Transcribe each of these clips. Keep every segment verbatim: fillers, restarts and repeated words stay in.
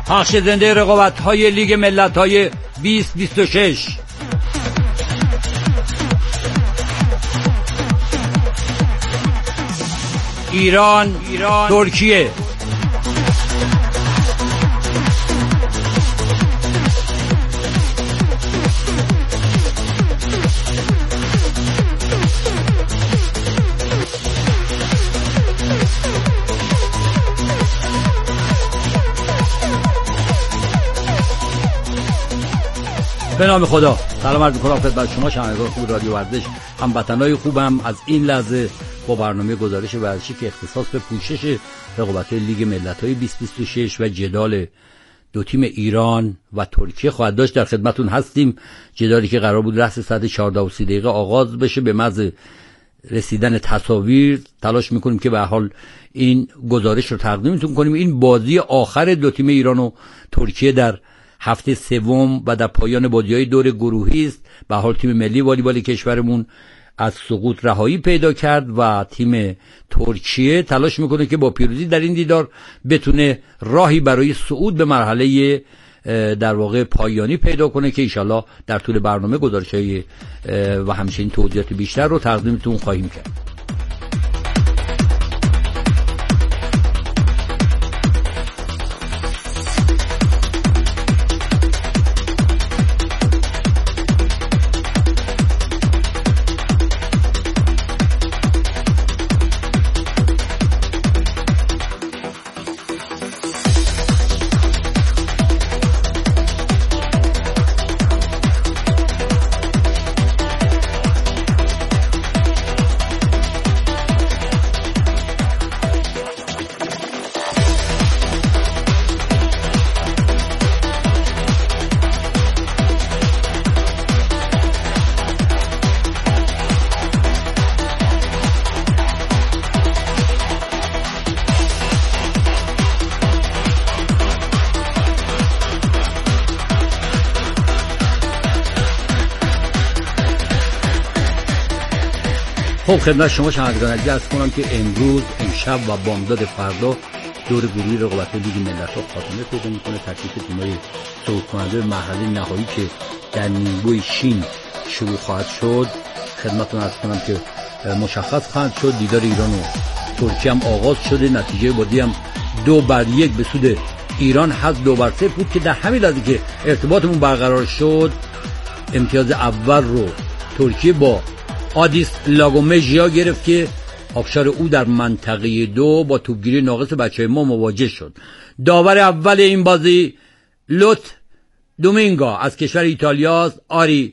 پخش زنده رقابت‌های لیگ ملت‌های بیست بیست و شش. ایران، ایران، ترکیه. به نام خدا سلام عرض می‌کنم خدمت شما شنوندگان خوب رادیو ورزش، هموطنای خوبم. از این لحظه با برنامه گزارش ورزشی که اختصاص به پوشش رقابت‌های لیگ ملت‌های بیست بیست و شش و جدال دو تیم ایران و ترکیه خواهد داشت در خدمتتون هستیم. جدالی که قرار بود رأس ساعت چهارده و سی دقیقه آغاز بشه، به محض رسیدن تصاویر تلاش می‌کنیم که به هر حال این گزارش رو تقدیمتون کنیم. این بازی آخر دو تیم ایران و ترکیه در هفته سوم و در پایان بازی‌های دور گروهی است. به حال تیم ملی والیبال کشورمون از سقوط رهایی پیدا کرد و تیم ترکیه تلاش میکنه که با پیروزی در این دیدار بتونه راهی برای صعود به مرحله در واقع پایانی پیدا کنه که انشالله در طول برنامه گزارش‌های و همچنین توضیحات بیشتر رو تقدیمتون خواهیم کرد. خب خدمت شما شنوندگان عزیز عرض کنم که امروز، امشب و بامداد فردا دور گروهی رقابت لیگ ملت‌ها خاتمه پیدا می‌کنه. ترکیب تیم‌های صعود کننده به مرحله نهایی که در نیمروی شین شروع خواهد شد خدمتتون عرض کنم که مشخص خواهد شد. دیدار ایران و ترکیه هم آغاز شده. نتیجه بازی هم دو بر یک به سود ایران هست، دو بر صفر بود که در همین لحظه که ارتباطمون برقرار شد امتیاز اول رو ترکیه با آدیس لاگومژیا گرفت که آبشار او در منطقه دو با توپگیری ناقص بچه‌های ما مواجه شد. داور اول این بازی لوت دومینگا از کشور ایتالیاست. آری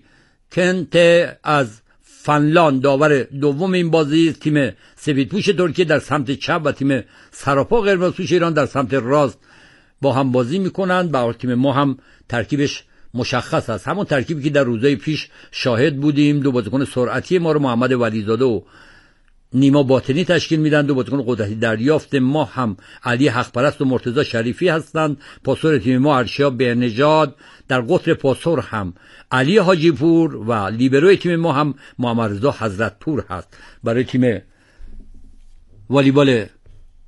کنته از فنلاند داور دوم این بازی. تیم سفیدپوش ترکیه در سمت چپ و تیم سراپا قرمزپوش ایران در سمت راست با هم بازی میکنند. با تیم ما هم ترکیبش مشخص است، همون ترکیبی که در روزهای پیش شاهد بودیم. دو بازیکن سرعتی ما رو محمد ولیزاده و نیما باطنی تشکیل میدن. دو بازیکن قدرتی دریافت ما هم علی حقپرست و مرتضی شریفی هستند. پاسور تیم ما ارشیا بهنژاد. در قطر پاسور هم علی حاجی پور و لیبروی تیم ما هم محمد رضا حضرت پور هست. برای تیم والیبال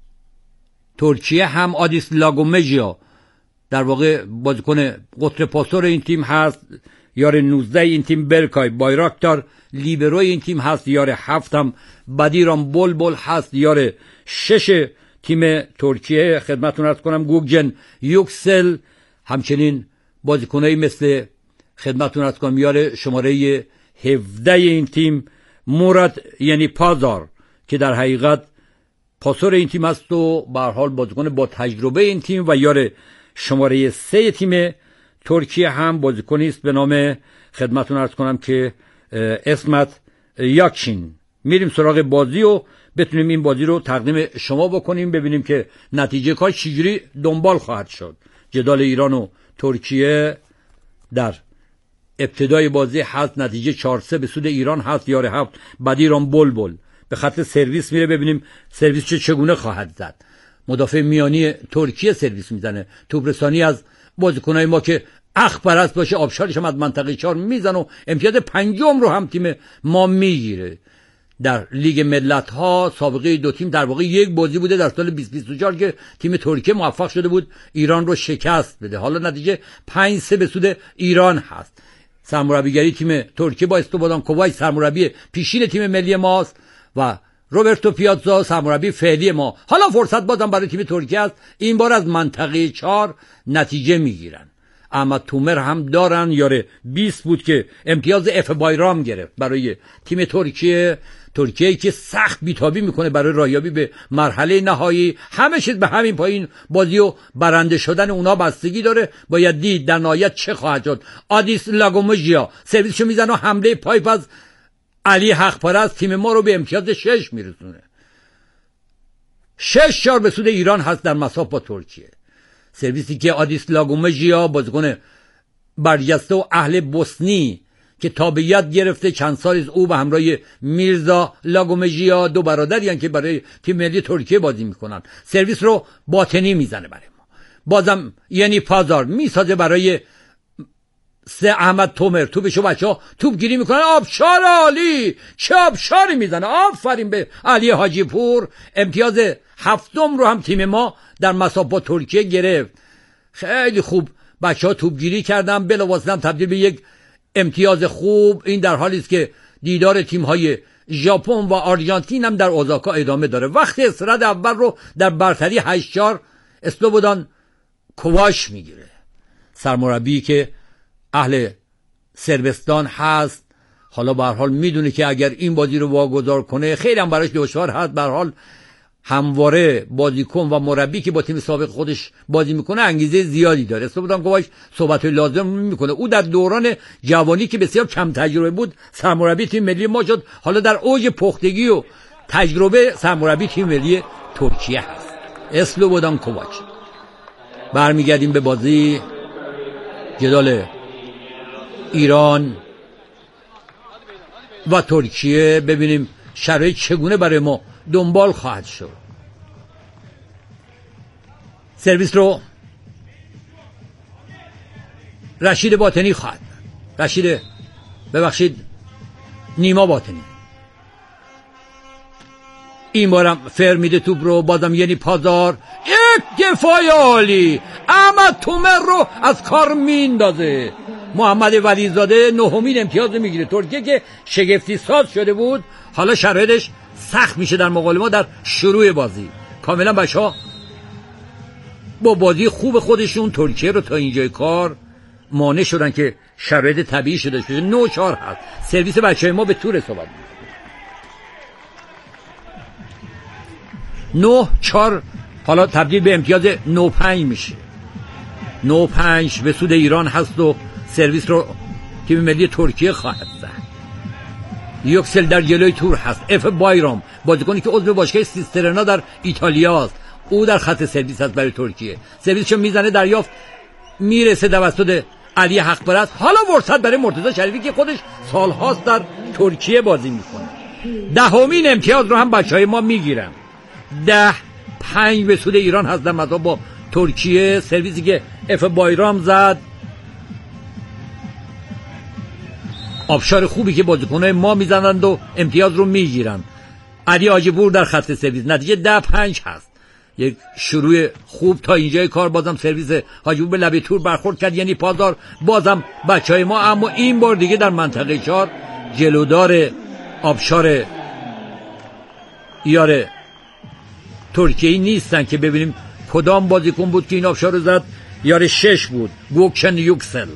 ترکیه هم آدیس لاگومژیا در واقع بازیکن قطر پاسور این تیم هست. یار نوزده این تیم برکای بایراکتار. لیبروی این تیم هست یار هفت هم بدیران بلبل هست. یار شش تیم ترکیه خدمتتون عرض کنم گوگجن یوکسل. همچنین بازیکنایی مثل خدمتتون عرض کنم یار شماره هفده این تیم مراد یعنی پازار که در حقیقت پاسور این تیم است و به هر حال بازیکن با تجربه این تیم و یار شماره سه تیم ترکیه هم بازیکنی است به نام خدمتتون عرض کنم که اسمت یاکشین. میریم سراغ بازی و بتونیم این بازی رو تقدیم شما بکنیم، ببینیم که نتیجه کار چجوری دنبال خواهد شد. جدال ایران و ترکیه در ابتدای بازی هست، نتیجه چهار سه به سود ایران هست. یار هفت بدیران بلبل به خط سرویس میره، ببینیم سرویس چه چگونه خواهد زد. مدافع میانی ترکیه سرویس میزنه. توپرسانی از بازیکنای ما که اخ پرست باشه، آبشارش هم از منطقه چهار میزنه و امتیاز پنجم رو هم تیم ما میگیره. در لیگ ملت ها سابقه دو تیم در واقع یک بازی بوده در سال بیست بیست و چهار که تیم ترکیه موفق شده بود ایران رو شکست بده. حالا نتیجه پنج سه به سود ایران هست. سرمربیگری تیم ترکیه با استوبادان کوواچ سرمربی پیشین تیم ملی ماست و روبرتو پیازا سرمربی فعلی ما. حالا فرصت بازم برای تیم ترکیه است، این بار از منطقه چهار نتیجه میگیرن. احمد تومر هم دارن، یاره بیست بود که امتیاز اف بایرام گرفت برای تیم ترکیه. ترکیه که سخت بیتابی میکنه برای رایابی به مرحله نهایی. همه چیز به همین پایین بازی و برنده شدن اونا بستگی داره. باید دید در نهایت چه خواهد شد. آدیس لاگومژیا سرویسشو میزنه و حمله پایپ از علی حقپرست تیم ما رو به امتیاز شش میرسونه. شش چهار به سود ایران هست در مساف با ترکیه. سرویسی که آدیس لاگومژیا بازیکن برجسته و اهل بوسنی که تابعیت گرفته چند سال از او به همراه میرزا لاگومژیا دو برادریان که برای تیم ملی ترکیه بازی میکنن. سرویس رو باطنی میزنه برای ما. بازم یعنی پازار میسازه برای سه احمد تومر. توپشو بچه‌ها توپ گیری میکنن. آبشار عالی، چه آبشاری میزنه. آفرین به علی حاجی پور. امتیاز هفتم رو هم تیم ما در مسابقه با ترکیه گرفت. خیلی خوب بچه‌ها توپ گیری کردن، بلافاصله تبدیل به یک امتیاز خوب. این در حالی است که دیدار تیم‌های ژاپن و آرژانتین هم در اوزاکا ادامه داره. وقت استراحت اول رو در برتری هشت چهار اسلوبودان کوواچ میگیره، سرمربی که اهل سربستان هست. حالا به هر حال میدونه که اگر این بازی رو واگذار کنه خیلی هم براش دشوار هست. به هر حال همواره بازیکن و مربی که با تیم سابق خودش بازی میکنه انگیزه زیادی داره. اسلوبودان کوواچ صحبت لازم میکنه. او در دوران جوانی که بسیار کم تجربه بود سرمربی تیم ملی ما شد. حالا در اوج پختگی و تجربه سرمربی تیم ملی ترکیه هست. اسلوبودان کوواچ. برمیگردیم به بازی جدال ایران و ترکیه، ببینیم شرایط چگونه برای ما دنبال خواهد شد. سرویس رو رشید باطنی خواهد. رشید ببخشید نیما باطنی. این بارم فر میده توپ رو. بازم یعنی پازار یک دفاع عالی. احمد تومر رو از کار میندازه. محمد ولیزاده نهمین امتیاز میگیره. ترکیه که شگفتی ساز شده بود حالا شرایطش سخت میشه در مقابل ما در شروع بازی. کاملا بچه‌ها با بازی خوب خودشون ترکیه رو تا اینجای کار مانع شدن که شرایط طبیعی شده شده. نه چهار هست. سرویس بچه‌های ما به طور صحبت نه چهار حالا تبدیل به امتیاز نه پنج میشه. نه پنج به سود ایران هست و سرویس رو تیم ملی ترکیه خواهد زد. یوکسل در جلوی تور هست. اف بایرام بازیکنی که عضو باشگاه سیسترنا در ایتالیا است، او در خط سرویس هست برای ترکیه. سرویسشو میزنه، دریافت میرسه توسط علی حقپرست. حالا فرصت برای مرتضی شریفی که خودش سالهاست در ترکیه بازی میکنه. دهمین امتیاز رو هم بچهای ما میگیرن. ده پنج به سود ایران هست در مذاق با ترکیه. سرویسی که اف بایرام زد. آبشار خوبی که بازیکن‌های ما میزنند و امتیاز رو میگیرن. علی حاجی پور در خط سرویس. نتیجه ده پنج هست. یک شروع خوب تا اینجای کار. بازم سرویس حاجی پور به لبه تور برخورد کرد، یعنی پازار. بازم بچهای ما اما این بار دیگه در منطقه چهار جلودار آبشار یار ترکیه نیستن که ببینیم کدام بازیکن بود که این آبشار رو زد. یار شش بود، گوکشن یوکسل.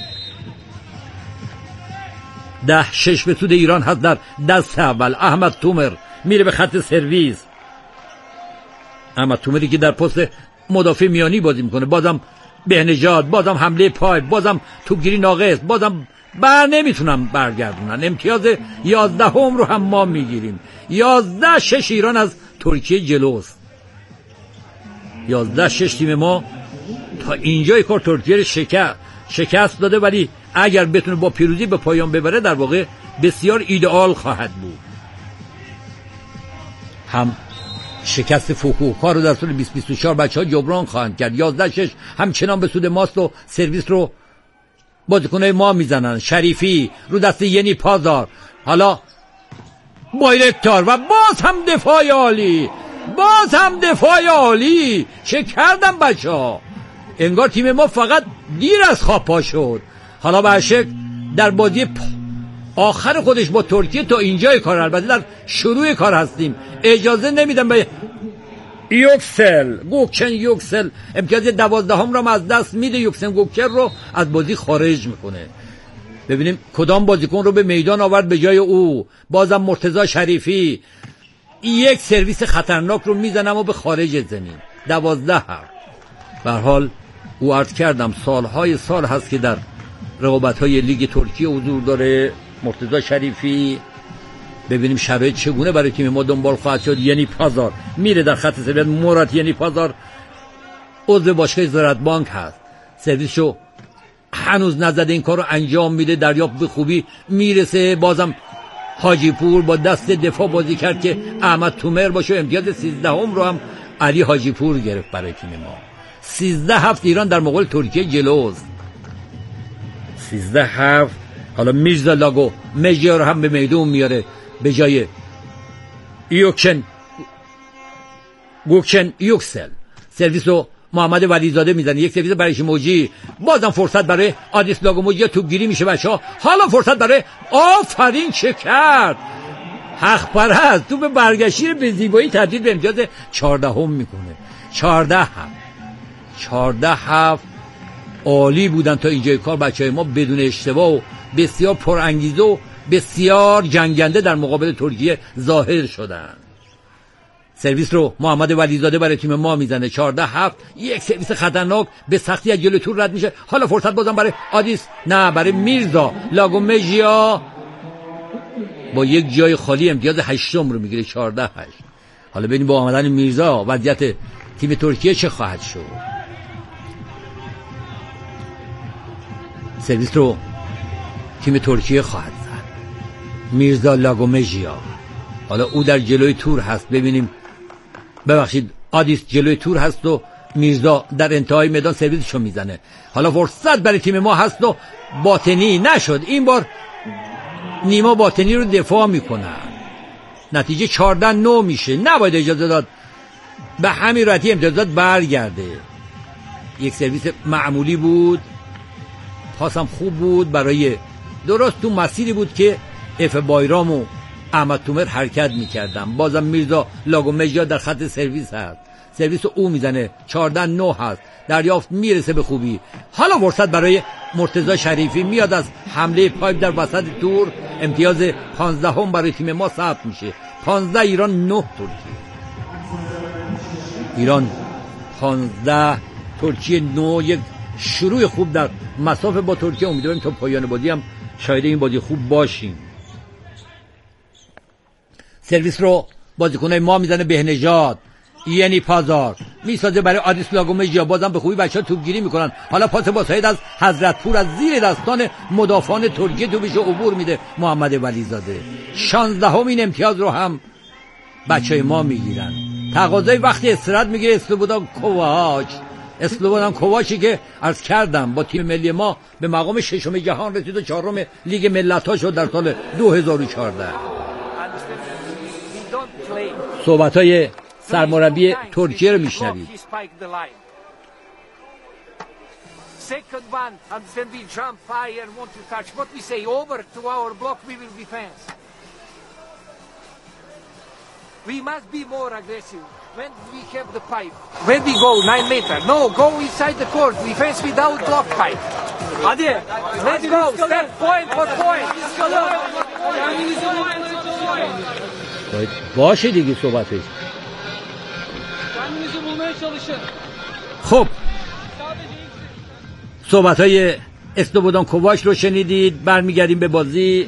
ده شش به سود ایران هست در دست اول. احمد تومر میره به خط سرویس. احمد تومری که در پست مدافع میانی بازی میکنه. بازم بهنژاد، بازم حمله پای، بازم توپگیری ناقص، بازم بر نمیتونم برگردونن. امتیاز یازده هم رو هم ما میگیریم. یازده شش ایران از ترکیه جلوست. یازده شش تیم ما تا اینجای کار ترکیه رو شکست شکست داده، ولی اگر بتونه با پیروزی به پایان ببره در واقع بسیار ایدئال خواهد بود. هم شکست فوکوکا رو در سال بیست بیست و چهار بچه‌ها جبران خواهند کرد. یازده شش همچنان به سود ماست و سرویس رو بازیکن‌های ما میزنن. شریفی رو دست یعنی پازار. حالا بایرکتار و باز هم دفاع عالی، باز هم دفاع عالی. چه کردم بچه ها؟ انگار تیم ما فقط دیر از خواب پا شد. حالا برشک در بازی آخر خودش با ترکیه تا اینجای کار، البته در شروع کار هستیم، اجازه نمیدم به یوکسل گوکچن یوکسل امتیاز دوازدهم رو از دست میده. یوکسن گوکچن رو از بازی خارج میکنه. ببینیم کدام بازیکن رو به میدان آورد به جای او. بازم مرتضی شریفی یک سرویس خطرناک رو میزنه و به خارج زمین. دوازده هفت. به هر حال او عرض کردم سالهای سال هست که در رقابت‌های لیگ ترکیه حضور داره مرتضی شریفی. ببینیم شرایط چگونه برای تیم ما دنبال خواهد شد. یعنی پازار میره در خط سرویس. مراد یعنی پازار عضو باشگاه زراعت بانک هست، سرویسشو هنوز نزده، این کار رو انجام میده، دریافت به خوبی میرسه. بازم حاجی پور با دست دفاع بازی کرد که احمد تومر باشه. امتیاز سیزدهم رو هم علی حاجی پور گرفت برای تیم ما. سیزده هفت ایران در مقابل ترکیه جلوست. سیزده هفت. حالا میرزا لاگو مژیا رو هم به میدون میاره به جای یوکچن گوکچن یوکسل. سرویس رو محمد ولیزاده میزنه، یک سرویس برای شیموجی. بازم فرصت برای آدیس لاگو موجی، توپگیری میشه بچه‌ها. حالا فرصت برای آفرین چه کرد حق پرست، تو به برگشتی به زیبایی تبدیل به امتیاز چهاردهم میکنه. چهارده هفت. چهارده هفت. عالی بودن تا اینجای کار بچهای ما، بدون اشتباه و بسیار پرانگیزه و بسیار جنگنده در مقابل ترکیه ظاهر شدن. سرویس رو محمد ولیزاده برای تیم ما میزنه. چهارده هفت. یک سرویس خطرناک به سختی از جلوی تور رد میشه. حالا فرصت بازم برای آدیس، نه برای میرزا لاگو مژیا با یک جای خالی امتیاز هشتم رو میگیره. چهارده هشت. حالا ببینیم با آمدن میرزا وضعیت تیم ترکیه چه خواهد شد. سرویس رو تیم ترکیه خواهد زد. میرزا لاگو مژیا. حالا او در جلوی تور هست. ببینیم ببخشید آدیس جلوی تور هست و میرزا در انتهای میدان سرویسشو میزنه. حالا فرصت برای تیم ما هست و باطنی نشد. این بار نیما باطنی رو دفاع میکنن. نتیجه چهارده نه میشه. نباید اجازه داد به همین راحتی امتیازات برگرده. یک سرویس معمولی بود، پاسم خوب بود برای درست تو مسیری بود که اف بایرام و احمد تومر حرکت میکردن. بازم میرزا لاگو مژیا در خط سرویس هست، سرویس او میزنه. چهارده نه هست. دریافت میرسه به خوبی. حالا فرصت برای مرتضی شریفی میاد از حمله پایپ در وسط تور. امتیاز پانزدهم برای تیم ما ثبت میشه. پانزده ایران، نه ترکیه. ایران پانزده ترکیه نه. یک شروع خوب در مسافه با ترکیه. امیدواریم تا پایان بازی هم شاهد این بازی خوب باشیم. سرویس رو بازیکنای ما میزنه بهنژاد. یعنی پازار میسازه برای آدیس لاگو مژیا. بازم به خوبی بچه‌ها توپگیری میکنن. حالا پاس با سعید از حضرت پور از زیر دستان مدافعان ترکیه توپشو عبور میده محمد ولیزاده. شانزدهم این امتیاز رو هم بچهای ما میگیرن. تقاضای وقتی استراحت میگیره اسلوبودان کوواچ. اسلوبودان کوواچی که عرض کردم با تیم ملی ما به مقام ششم جهان رسید و چهارم لیگ ملت‌ها شد در سال دو هزار و چهارده. صحبت‌های سرمربی ترکیه رو میشنوید. Second one, and when we jump higher, want to touch, what we say, over to our block, we will defense. We must be more aggressive when we have the pipe. When we go nine meter, no, go inside the court, defense without block pipe. Hadi, let's go, step point for point. باشه دیگه صحبتش. خب صحبت های اسلوبودان کوواچ رو شنیدید. برمیگردیم به بازی.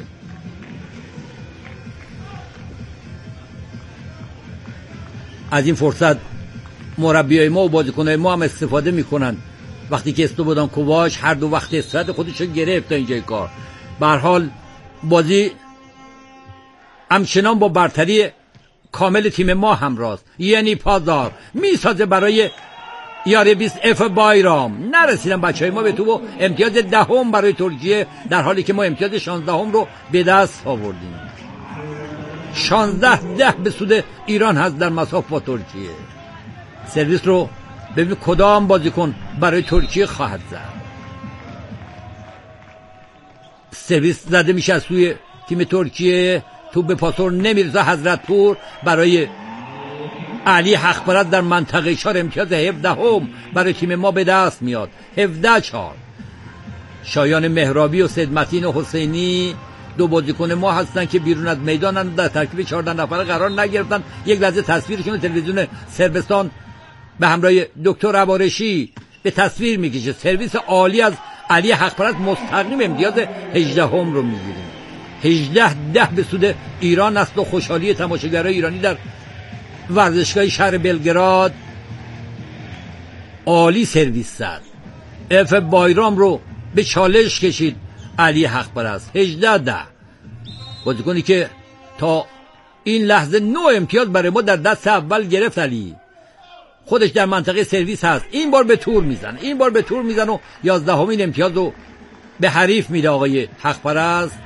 از این فرصت مربیای ما و بازیکنای ما هم استفاده میکنن وقتی که اسلوبودان کوواچ هر دو وقت استراحت خودش رو گرفت تا اینجای کار. به هر حال بازی همچنان با برتری کامل تیم ما همراست. یعنی پازار میسازه برای یاره بیست اف بایرام. نرسیدن بچهای ما به تو و امتیاز دهم برای ترکیه، در حالی که ما امتیاز شانزدهم رو به دست آوردیم. شانزده ده به سود ایران هست در مساف با ترکیه. سرویس رو ببین کدام بازیکن برای ترکیه خواهد زد. سرویس زده میشه از سوی تیم ترکیه، تو به پاسور نمیرسه. حضرت پور برای علی حقپرست در منطقه چهار امتیاز هفده هم برای تیم ما به دست میاد. هفده چهار. شایان مهرابی و سید متین و حسینی دو بازیکن ما هستن که بیرون از میدانن، در ترکیب چهارده نفره قرار نگرفتن. یک لحظه تصویرشون تلویزیون صربستان به همراه دکتر عوارشی به تصویر میکشه. سرویس عالی از علی حقپرست مستقیم امتیاز هجده هم رو میگیریم. هجده ده به سود ایران است و خوشحالی تماشاگرای ایرانی در ورزشگاه شهر بلگراد. عالی سرویس زد. اف بایرام رو به چالش کشید علی حقپرست. هجده ده. بازیکنی که تا این لحظه نه امتیاز برای ما در دست اول گرفت. علی خودش در منطقه سرویس هست. این بار به تور میزنه. این بار به تور میزنه و یازدهمین امتیاز رو به حریف میده آقای حقپرست.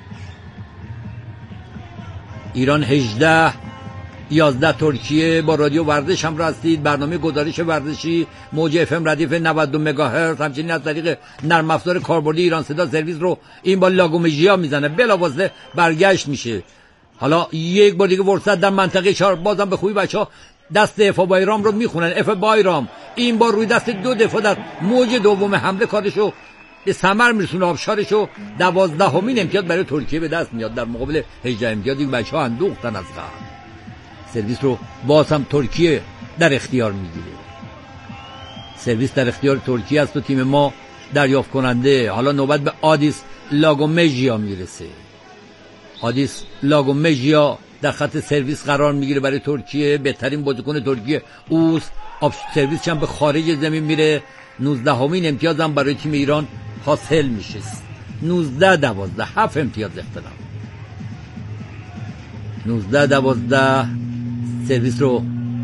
ایران هجده یازده ترکیه. با رادیو ورزش هم هستید. برنامه گزارش ورزشی موج اف ام ردیف نود و دو مگاهرتز، همچنین از طریق نرم افزار کاربردی ایران صدا سرویس رو این با لاگومژیا میزنه. بلافاصله برگشت میشه. حالا یک بار دیگه فرصت در منطقه چهار. بازم به خوبی بچه‌ها دست اف بایرام رو میخونن. اف بایرام این بار روی دست دو دفاع در موج دوم حمله کارشو به ثمر میرسونه. آبشارشو دوازدهمین امتیاز برای ترکیه به دست میاد در مقابل هجده امتیازی که بچه‌ها اندوختن از قبل. سرویس رو باز هم ترکیه در اختیار میگیره. سرویس در اختیار ترکیه است و تیم ما دریافت کننده. حالا نوبت به آدیس لاگومژیا میرسه. آدیس لاگومژیا در خط سرویس قرار میگیره برای ترکیه. بهترین بازیکن ترکیه اوست. آب سرویس هم به خارج زمین میره. نوزدهمین امتیاز هم برای تیم ایران حاصل میشه. نوزده دوازده. هفت امتیاز اختلاف. نوزده دوازده. سرویس رو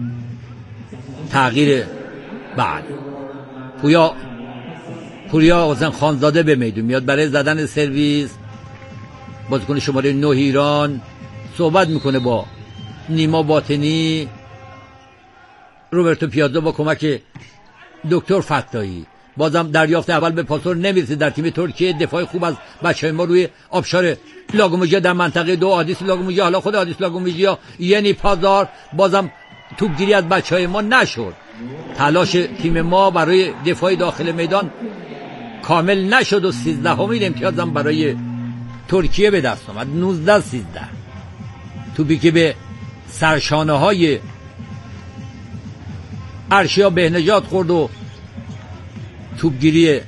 تغییر بعد پویا پوریا حسین خانزاده به میدون میاد برای زدن سرویس. بازیکن شماره نه ایران صحبت میکنه با نیما باطنی. روبرتو پیازا با کمک دکتر فتایی. بازم دریافت اول به پاسور نمیرسه در تیم ترکیه. دفاع خوب از بچهای ما روی آبشار لاگومژیا در منطقه دو. آدیس لاگومژیا، حالا خود آدیس لاگومژیا، یعنی پازار. بازم توپگیری از بچهای ما نشد. تلاش تیم ما برای دفاع داخل میدان کامل نشد و سیزدهمین امتیاز هم برای ترکیه به دست آمد. نوزده سیزده. توپی که به سرشانه های ارشیا بهنژاد خورد و توپگیری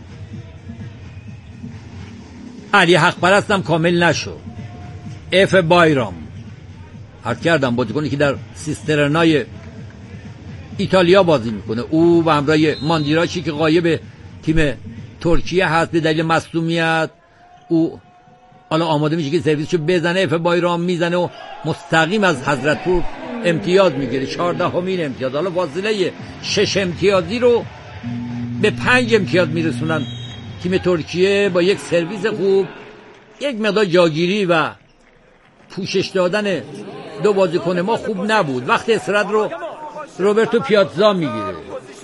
علی حقپرست هم کامل نشد. اف بایرام حرف کردم بازیکنی که در سیسترنای ایتالیا بازی میکنه. او و همراه ماندیراشی که غایب تیم ترکیه هست به دلیل مصدومیت، او حالا آماده میشه که سرویسشو بزنه. اف بایرام میزنه و مستقیم از حضرت پور امتیاز میگیره. چهاردهمین امتیاز. حالا فاصله شش امتیازی رو به پنج امتیاز میرسونن تیم ترکیه با یک سرویس خوب، یک مقدار جاگیری و پوشش دادن دو بازیکن ما خوب نبود. وقت استراحت رو روبرتو پیازا میگیره.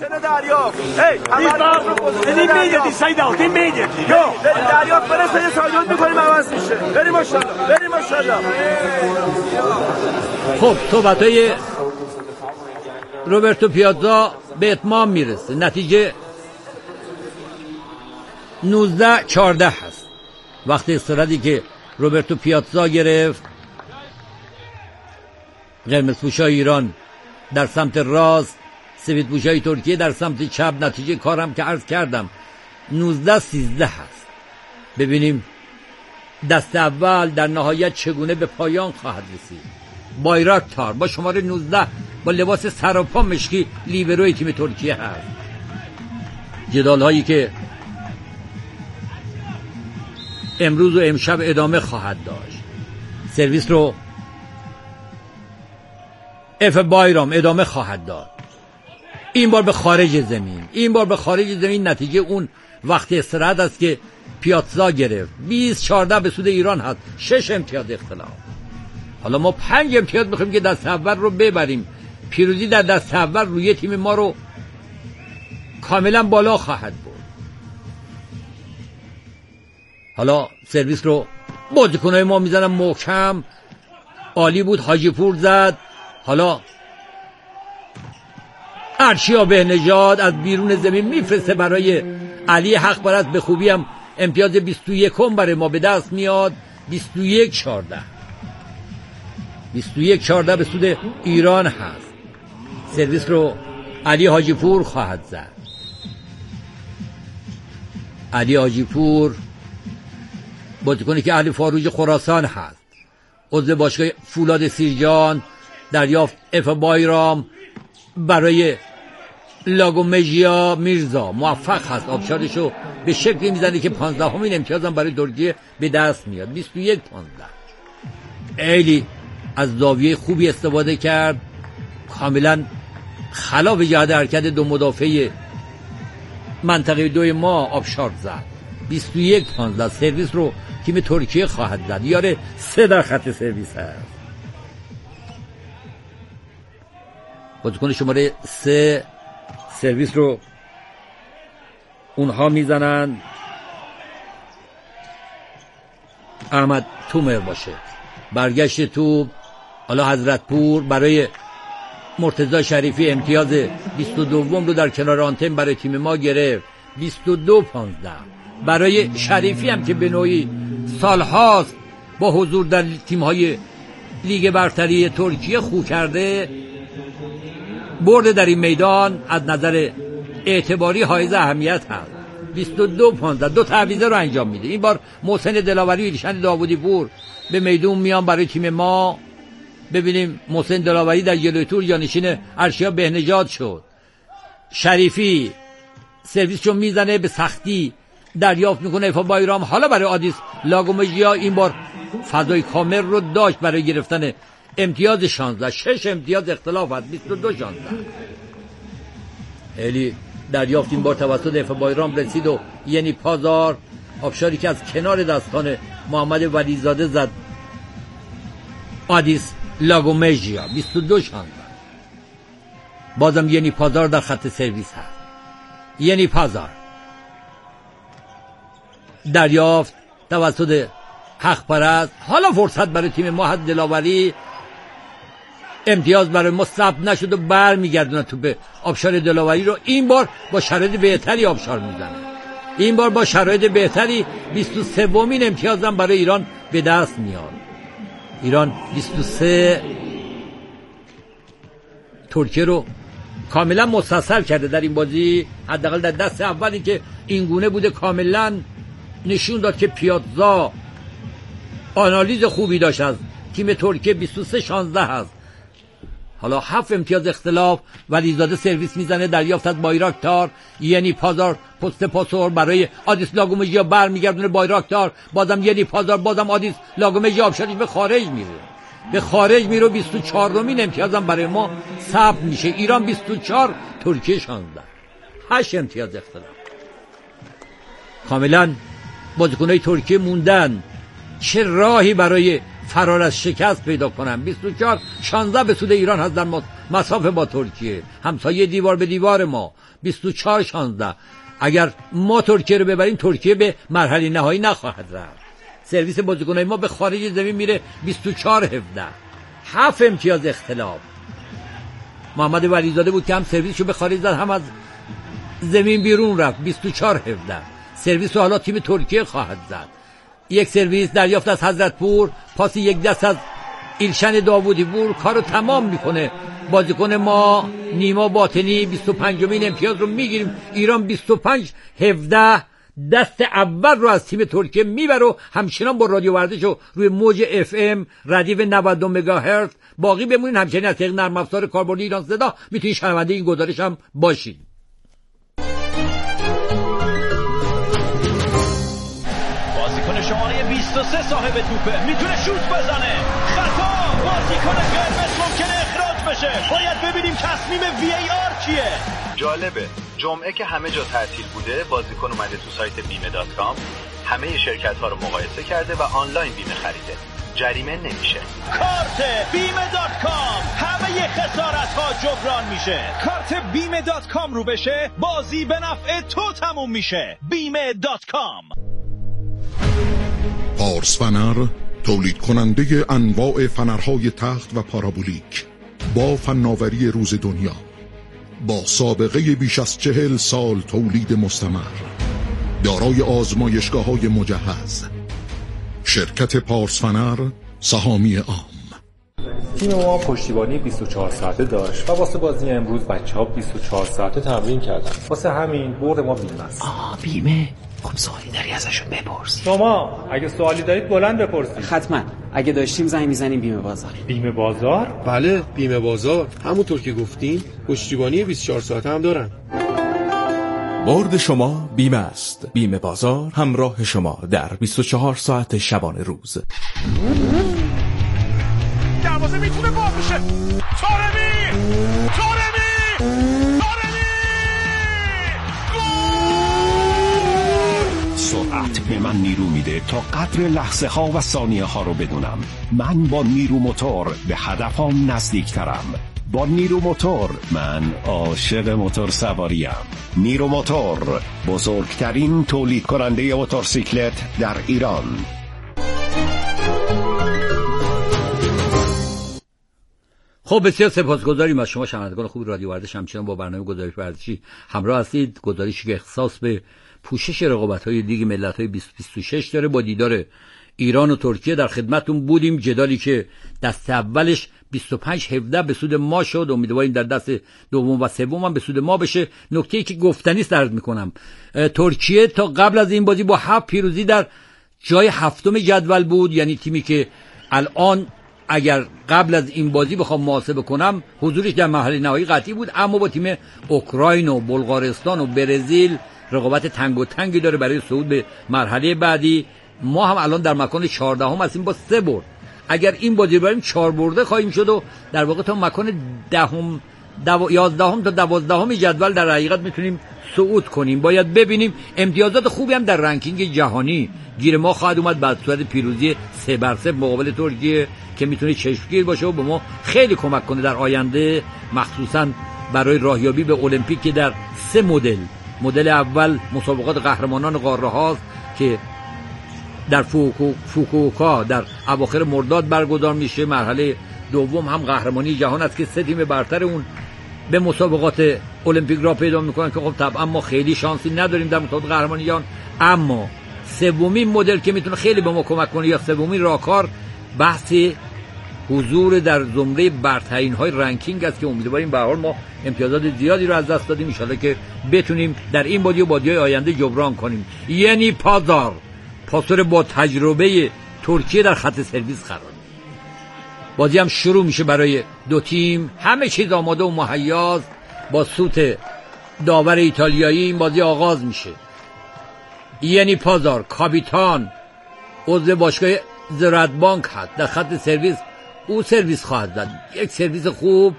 خب صحبتای روبرتو پیازا به اتمام میرسه. نتیجه نوزده چهارده هست. وقت استراحتی که روبرتو پیازا گرفت، قرمزپوشای ایران در سمت راست، سفیدپوشای ترکیه در سمت چپ. نتیجه کارم که عرض کردم نوزده سیزده هست. ببینیم دست اول در نهایت چگونه به پایان خواهد رسید. بایراکتار با شماره نوزده با لباس سراپا مشکی لیبروی تیم ترکیه هست. جدال هایی که امروز و امشب ادامه خواهد داشت. سرویس رو اف بایرام ادامه خواهد داد. این بار به خارج زمین. این بار به خارج زمین. نتیجه اون وقت استراحت است که پیازا گرفت. بیست چهارده به سود ایران هست. شش امتیاز اختلاف. حالا ما پنج امتیاز میخوایم که دست اول رو ببریم. پیروزی در دست اول روی تیم ما رو کاملا بالا خواهد برد. حالا سرویس رو بازیکن‌های ما میزنن محکم، عالی بود. حاجی پور زد. حالا ارشیا بهنژاد از بیرون زمین میفرسته برای علی حق پرست. به خوبی هم امتیاز بیست و یک برای ما به دست میاد. بیست و یک چهارده بیست و یک چهارده به سود ایران هست. سرویس رو علی حاجی پور خواهد زد. علی حاجی پور بازیکنی که اهل فاروج خراسان هست، عضو باشگاه فولاد سیرجان. دریافت اف بایرام برای لاگومژیا میرزا موفق هست. آبشارشو به شکلی میزنه که پانزدهمین امتیاز هم برای ترکیه به دست میاد. بیست و یک پانزده. خیلی از زاویه خوبی استفاده کرد، کاملا خلاف جهت حرکت دو مدافع منطقه دوی ما آبشار زد. بیست و یک پانزده. سرویس رو تیم ترکیه خواهد زد. یاره سه در خط سرویس هست. بازیکن شماره سه سرویس رو اونها میزنن. احمد تومر باشه. برگشت توپ. حالا حضرتپور برای مرتضی شریفی امتیاز بیست و دو رو در کنار آنتن برای تیم ما گرفت. بیست و دو پانزده. برای شریفی هم که به نوعی سالهاست با حضور در تیم‌های لیگ برتری ترکیه خو کرده، برد در این میدان از نظر اعتباری حائز اهمیت هست. بیست و دو پانزده. دو تعویضه رو انجام میده. این بار محسن دلاوری و ایلشن داوودی پور به میدون میان برای تیم ما. ببینیم محسن دلاوری در جلوی تور جانشین ارشیا بهنژاد شد. شریفی سرویسشو میزنه، به سختی دریافت میکنه افا بایرام. حالا برای آدیس لاگومژیا این بار فضای کامل رو داشت برای گرفتن امتیاز شانزده. شش امتیاز اختلاف هست. بیست و دو شانزده. خیلی دریافت این بار توسط افا بایرام رسید و یعنی پازار آبشاری که از کنار دستان محمد ولیزاده زد آدیس لاگومژیا. بیست و دو شانزده. بازم یعنی پازار در خط سرویس هست. یعنی پازار دریافت توسط حق پرست. حالا فرصت برای تیم ما هست. دلاوری امتیاز برای ما ثبت نشد و بر میگردونه توپ آبشار دلاوری رو. این بار با شرایط بهتری آبشار میزنه. این بار با شرایط بهتری بیست و سومین امتیاز هم برای ایران به دست میاد. ایران بیست و سه ترکیه رو کاملا مستصل کرده در این بازی. حداقل در دست اولی که این گونه بوده کاملا نشون داد که پیاتزا آنالیز خوبی داشت از تیم ترکیه. بیست و سه شانزده هست. حالا هفت امتیاز اختلاف. ولیزاده سرویس میزنه، دریافت از بایراکتار. یعنی پازار پست پاسور برای آدیس لاگومژیا برمیگردونه بایراکتار. بازم یعنی پازار، بازم آدیس لاگومژیا آبشارش به خارج میره. به خارج میره. بیست و چهارمین امتیازم برای ما ثبت میشه. ایران بیست و چهار، ترکیه شانزده. هشت امتیاز اختلاف. کاملا بازیکنای ترکیه موندن چه راهی برای فرار از شکست پیدا کنن. بیست و چهار شانزده به سود ایران هست در مسافه با ترکیه، همسایه دیوار به دیوار ما. بیست و چهار شانزده. اگر ما ترکیه رو ببریم ترکیه به مرحله نهایی نخواهد رفت. سرویس بازیکنای ما به خارج زمین میره. بیست و چهار هفده. هفت امتیاز اختلاف. محمد ولیزاده بود که هم سرویسشو به خارج زد هم از زمین بیرون رفت. بیست و چهار هفده. سرویس رو حالا تیم ترکیه خواهد زد. یک سرویس دریافت از حضرتپور. پاس یک دست از ایلشن داوودی پور کارو تمام میکنه. بازیکن ما نیما باطنی. بیست و پنجمین امتیاز رو میگیریم. ایران بیست و پنج هفده دست اول رو از تیم ترکیه میبره و همچنان با رادیو ورزش و روی موج اف ام ردیف نود مگاهرتز باقی بمونین. همچنین از طریق نرم افزار کاربردی ایران صدا میتونید شنونده این گزارش هم باشید. بازیکن شماره بیست و سه صاحب توپه، میتونه شوت بزنه. خطا. بازیکن قرمز ممکنه اخراج بشه. باید ببینیم تصمیم وی ای آر چیه. جالبه جمعه که همه جا تعطیل بوده بازیکن اومده تو سایت بیمه دات کام، همه شرکت ها رو مقایسه کرده و آنلاین بیمه خریده. جریمه نمیشه. کارت بیمه دات کام، همه خسارت ها جبران میشه. کارت بیمه دات کام رو بشه، بازی به نفع تو تموم میشه. بیمه دات کام. پارس فنر، تولید کننده انواع فنرهای تخت و پارابولیک با فناوری روز دنیا، با سابقه بیش از چهل سال تولید مستمر، دارای آزمایشگاه‌های مجهز. شرکت پارس فنر، سهامی عام. تیم ما پشتیبانی بیست و چهار ساعته داشت و واسه بازی امروز بچه‌ها بیست و چهار ساعته تمرین کردن. واسه همین برد ما بیمه است. آها بیمه؟ خب سوالی داری ازشون بپرس. شما اگه سوالی دارید بلند بپرسید. حتما. اگه داشتیم زنگ میزنیم بیمه بازار. بیمه بازار؟ بله بیمه بازار، همونطور که گفتین پشتیبانی بیست و چهار ساعته هم دارن. برد شما بیمه است. بیمه بازار همراه شما در بیست و چهار ساعت شبانه روز. دروازه میتونه باز بشه. تارمی! تارمی! تارمی! گل! سرعت به من نیرو میده تا قدر لحظه ها و ثانیه ها رو بدونم. من با نیرو موتور به هدفم نزدیکترم. با نیرو موتور من عاشق موتور سواریم. نیرو موتور، بزرگترین تولید کننده موتورسیکلت در ایران. خب بسیار سپاسگزاریم از شما شنوندگان خوب رادیو ورزش. همچنان با برنامه گزارش ورزشی همراه هستید. گزارشی که اختصاص به پوشش رقابت‌های لیگ ملت‌های بیست بیست و شش داره. با دیدار ایران و ترکیه در خدمتتون بودیم. جدالی که دست اولش بیست و پنج هفده به سود ما شد، امیدواریم در دست دوم و سوم هم به سود ما بشه. نکته‌ای که گفتنی است عرض می‌کنم، ترکیه تا قبل از این بازی با هفت پیروزی در جای هفتم جدول بود، یعنی تیمی که الان اگر قبل از این بازی بخوام محاسبه کنم حضورش در مرحله نهایی قطعی بود، اما با تیم اوکراین و بلغارستان و برزیل رقابت تنگ و تنگی داره برای صعود به مرحله بعدی. ما هم الان در مکان چهاردهم هستیم با سه برد. اگر این بازی بریم چهار برده خواهیم شد و در واقع تا مکان دهم دو... یازدهم تا دوازدهم جدول در حقیقت میتونیم صعود کنیم. باید ببینیم امتیازات خوبی هم در رنکینگ جهانی گیر ما خواهد اومد بعد صورت پیروزی سه بر صفر مقابل ترکیه که میتونه چشمگیر باشه و به ما خیلی کمک کنه در آینده، مخصوصا برای راهیابی به المپیک که در سه مدل. مدل اول مسابقات قهرمانان قاره هاست که در فوکو فوکوکا در اواخر مرداد برگزار میشه. مرحله دوم هم قهرمانی جهان است که سه تیم برتر اون به مسابقات المپیک را پیدا میکنن که خب طبعا ما خیلی شانسی نداریم در مسابقات قهرمانی جهان. اما سومین مدل که میتونه خیلی به ما کمک کنه یا سومین راهکار بحث حضور در زمره برترین های رنکینگ است که امیدواریم به هر حال ما امتیازات زیادی رو از دست دادیم، ان شاءالله که بتونیم در این بازی و بازی‌های آینده جبران کنیم. یعنی پازار پاسور با تجربه ترکیه در خط سرویس قرار. بازی هم شروع میشه برای دو تیم، همه چیز آماده و مهیاست. با سوت داور ایتالیایی این بازی آغاز میشه. یعنی پازار کاپیتان عضو باشگاه زراعت بانک هست، در خط سرویس او سرویس خواهد زد. یک سرویس خوب.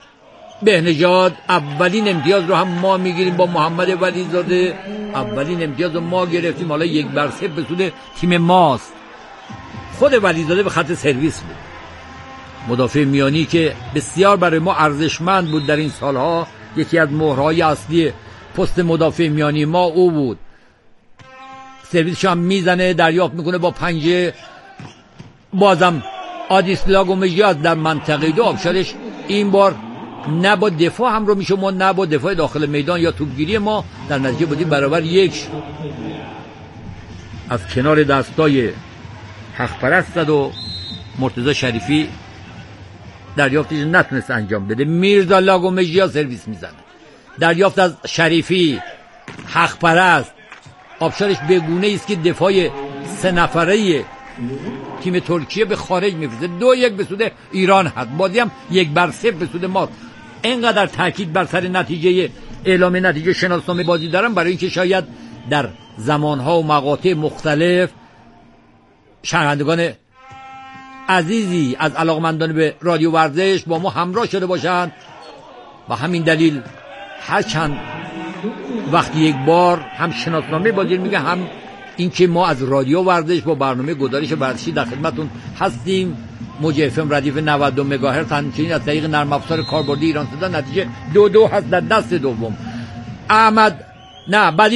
بهنژاد اولین امتیاز رو هم ما میگیریم با محمد ولیزاده. اولین امتیاز رو ما گرفتیم، حالا یک بر صفر به سود تیم ماست. خود ولیزاده به خط سرویس بود، مدافع میانی که بسیار برای ما ارزشمند بود در این سالها. یکی از مهرهای اصلی پست مدافع میانی ما او بود. سرویسش هم میزنه، دریافت میکنه با پنجه. بازم آدیس لاگومژیاز در منطقه دو آبشارش این بار نه با دفاع هم رو میشه ما نه با دفاع داخل میدان یا توپگیری ما، در نتیجه بودی برابر یک شد. از کنار دستای حق پرست زد و مرتضی شریفی دریافتش نتونست انجام بده. میرزا لاگومژیا سرویس میزنه، دریافت از شریفی. حق پرست آبشارش بگونه است که دفاع سه نفره تیم ترکیه به خارج میفرسته. دو یک به سود ایران هست. بازی هم یک بر صفر به سود ماست. اینقدر تاکید بر سر نتیجه اعلام نتیجه شناسنامه بازی دارم برای اینکه شاید در زمانها و مقاطع مختلف شنوندگان عزیزی از علاقمندان به رادیو ورزش با ما همراه شده باشند. و همین دلیل هر چند وقتی یک بار هم شناسنامه بازی میگه هم این که ما از رادیو ورزش با برنامه گزارش ورزشی در خدمتتون هستیم. موج اف ام ردیف نود و دو مگاهرتز همچنین از طریق نرم افزار کاربردی ایران صدا. نتیجه دو دو هست در دست دوم. احمد نه بعدی